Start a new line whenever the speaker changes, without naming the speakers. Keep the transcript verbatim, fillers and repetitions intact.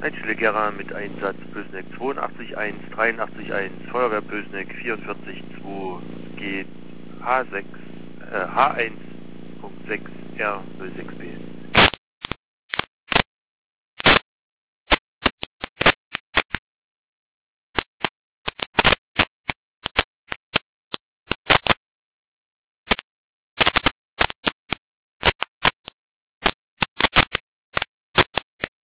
Einstelle Gera mit Einsatz Pösneck zweiundachtzig eins, dreiundachtzig eins, Feuerwehr Pösneck vierundvierzig zwei, geht H sechs, äh, H eins Punkt sechs R null sechs B.